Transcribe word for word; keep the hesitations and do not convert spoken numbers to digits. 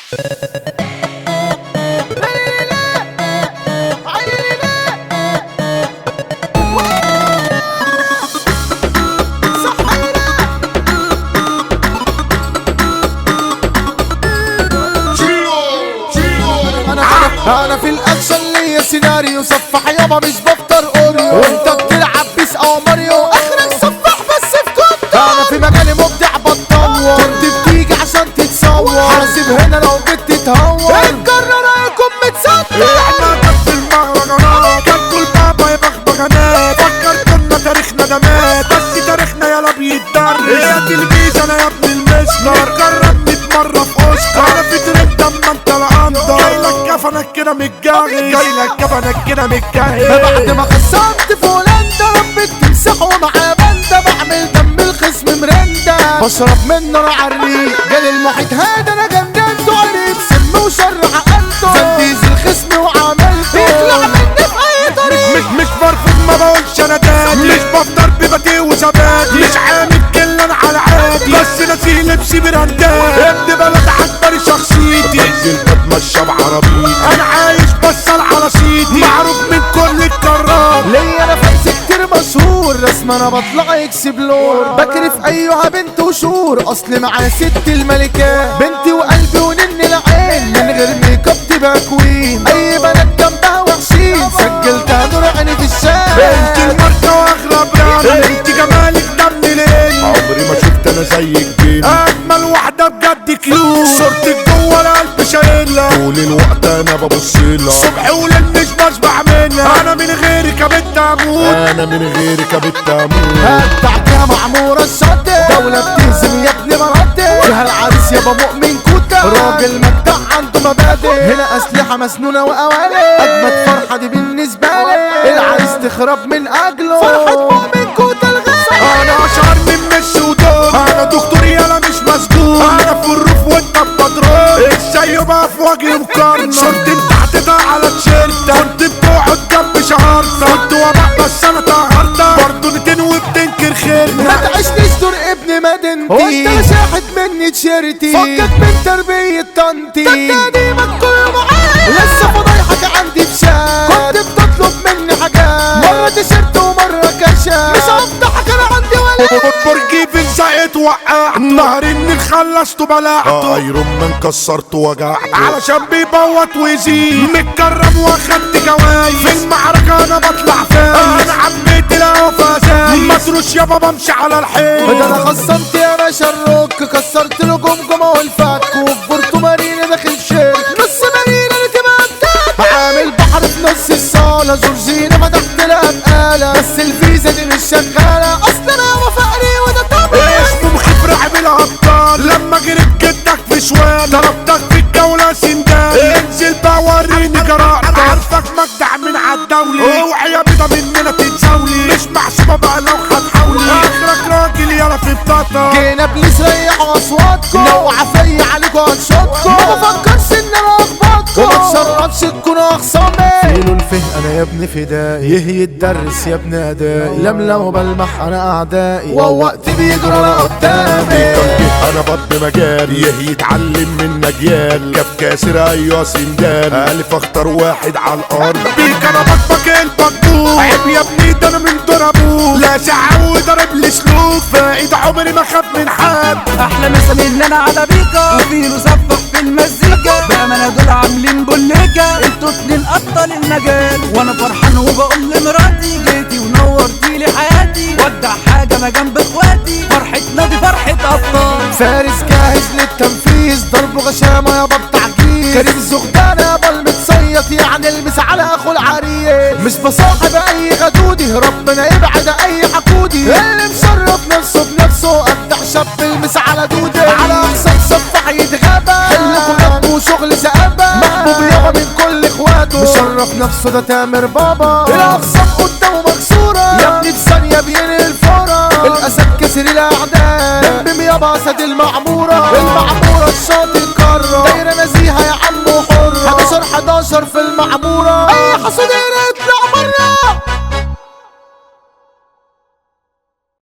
انا في الاكشن ليا سيناريو سفاح يابا مش بفطر اوريو، وانت بتلعب بيس او ماريو اخرك سفاح بس في كنت. انا في مجالي مبدع بتطور، كنت بتيجي عشان تتصور، حاسب هنا لو جيت تتهور اتكرر رايكم متستر. احنا كف المهرجانات كان كل بابا يبغبغانات، فكر كنا تاريخنا ده مات بس تاريخنا يلا بيتدرس. يا تلفزيون انا يا ابن المستر كرمني بمره في اوسكار، انا في ترند اما انت الاندر، جايلك كفنك كده متجهز، جايلك كفنك كده متجهز. بعد ما خسرت في هولندا ربك تمسحه معايا بندا، بعمل دم الخصم مرندا، بشرب من نار عالريق، جالي المحيط هذا انا جننته، قريب سم وشر عقلته، زنديز الخصم وعملته يطلع مني في اي طريق. مش مش برفض ما بقولش انا دادي، مش بفطر بباتيه وزبادي، مش عامل كلا انا على عادي، بس ناسي لبسي براندات، ابن بلد عجباني شخصيتي، بنزل بتمشى بعربيتي، انا عايش بسال على صيتي، معروف من كل الكرات. ليا انا فانس كتير مشهور، رسم انا بطلع اكسبلور، بكرف ايها بنت وشور، اصل معايا ست الملكات، بنتي وقلبي ونن العين، من غير ميك اب تبقى كوين، اي بنات جنبها وحشين، سجلتها نور عيني في الشارع. بنت الماركة واغلى براند، انت جمالك ده منين؟ عمري ما شفت انا زيك بين، اجمل واحدة بجد كيوت، صورتك جوه القلب شايلها، طول الوقت انا ببصلها، صبح وليل مش بشبع منها، انا من غيرك يا بنت اموت، انا من غيرك يا بنت اموت. هتعطيها معمورة الشاطئ، دولة بتهزم يا ابني مراتي، فيها العريس يابا مؤمن كوتا، راجل مجدع عنده مبادئ، هنا اسلحة مسنونة وقوالي، اجمد فرحة دي بالنسبة لي، العريس تخرب من اجله، فرحة مؤمن كوتا الغالي. انا اشهر من ميسي ودول، انا دكتور يالا مش مسجون، انا في الروف وانت ببدرون، ازاي يبقى في وجهي مقارنة، شرطي تحت على تيشيرت، كنت بتقعد جنب شهرتك، كنت وباء بس انا طهرتك، برضه نتن وبتنكر خيرنا، ما تعيشنيش دور ابن مدينتي، وانت شاحت مني تيشيرتي، فكك من تربية طنطي، تقديمك كله معايا، لسه فضايحك عندي بشات، كنت بتطلب مني حاجات، مرة تيشيرت ومرة كاشات، مش هفضحك انا عندي ولا برجي في الزقت وقعت، نهر النيل خلصته بلعته، ايرون مان كسرته وجعته، علشان بيبوط ويزيد، متكرم واخدت جوايز، في المعركة انا بطلع فايز، انا عميت القفا زايز، مطروش يابا بمشي على الحيط، ده انا خصمت يا باشا الروك، كسرت له جمجمة والفك، وفبرته مارينا داخل شرك، نص مارينا اللي تبقى بتاعتي، عامل بحر في نص الصالة، جورجينا فتحت لها بقالة، بس الفيزا دي مش شغالة، اصل انا وفقري وده طبعا اسمه مخيف راعب الابطال، لما جريت جدك في شوال، ضربتك في الجولة سندال، انزل بقى وريني جرأتك، عارفك مجدع من عالدولي، اوعي يا بيضة مننا تتزاولي، مش محسوبة بقى لو هتحاولي، اخرك راجل يلا في بطاطا، جينا بليز ريحوا اصواتكم، نوعة فيا عليكوا هنشوطكم، ما بفكرش ان انا اخبطكم، وما تشربش تكونوا اخصامي، فيلو الفه انا يا ابن فدائي، يهي الدرس يا ابن ادائي، لملم وبلمح انا اعدائي، ووقت بيجروا انا قدامي، انا بطن مجال يهي يتعلم من نجيال، كف كاسر ايوه سندال، الف اختار واحد على الارض، بيك انا بطبق البطبوق، عيب يا ابني ده انا من دور ابوك، لا ساعة وضرب لي سلوك، فايد عمري ما خاف من حد، احلى مسا مننا على بيكا، وفيلو سفح في المزيكا، بامانه دول عاملين بوليكا، انتوا اتنين ابطال المجال، وانا فرحان وبقول لمراتي جيتي ونورتي لي حياتي، ودع حاجه انا جنب اخواتي، فرحتنا دي فرحه ابطال، فارس جاهز للتنفيذ، ضرب غشامه يابا بتعجيز، كريم زغدان يابا المتصيط، يعني المس على اخو العريس، مش بصاحب اي غدودي، ربنا يبعد اي حقودي، اللي مشرف نفسه بنفسه، ابدع شاب المس على دودي، على اقصى صفح يتغابى، خليكوا جنبه شغل زقابه، محبوب يابا من كل اخواته، مشرف نفسه ده تامر بابا، الاقسام قدامه مكسوره، يا ابني في ثانيه بينقل الفوره، الاسد كسر الاعداء، دمم يابا اسد المعموره، المعموره الشاطئ كره، دايره نزيهه يا عم حره، حداشر حداشر في المعموره، اي حصاد